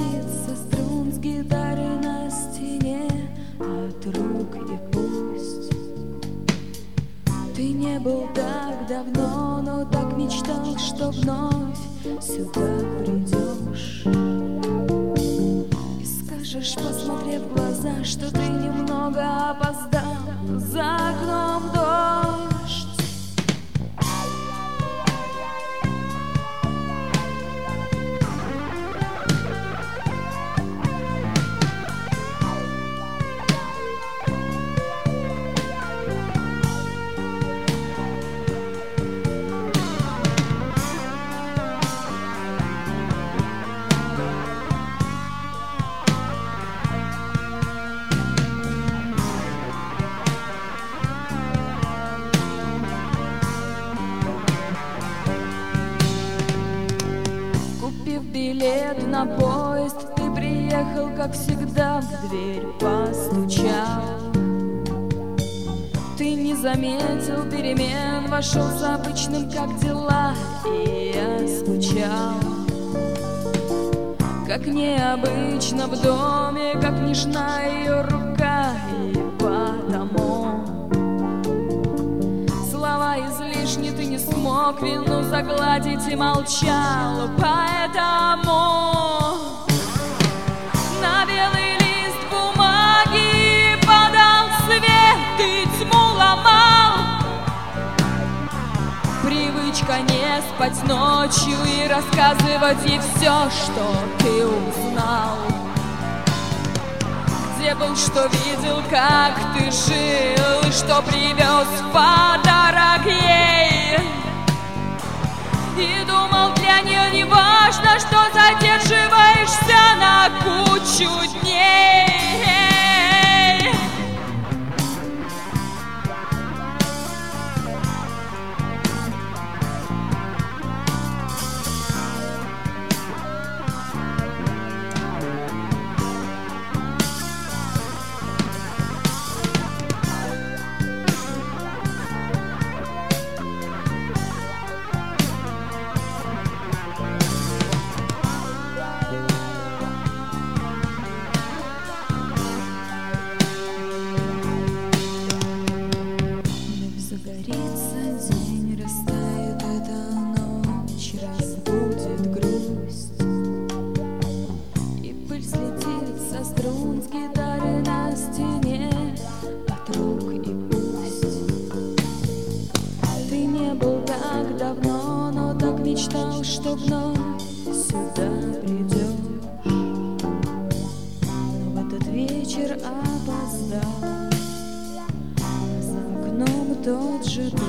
слетит со струн с гитары на стене от рук, и пусть ты не был так давно, но так мечтал, что вновь сюда придешь и скажешь, посмотрев в глаза, что ты немного опоздал, за окном дождь. Купив билет на поезд, ты приехал, как всегда, в дверь постучал. Ты не заметил перемен, вошел с обычным «как дела?» и я скучал. Как необычно в доме, как нежна ее рука, и потому слова излишни, ты не смог вину загладить и молчал, поэтому на белый лист бумаги подал свет и тьму ломал. Привычка не спать ночью и рассказывать ей все, что ты узнал. Где был, что видел, как ты жил, и что привез в подарок ей. И думал, для нее не важно, что задерживаешься на кучу дней. Загорится день, растает эта ночь, разбудит грусть, и пыль слетит со струн с гитары на стене от рук, и пусть ты не был так давно, но так мечтал, что вновь сюда придешь, но в этот вечер опоздал. Тот же дождь.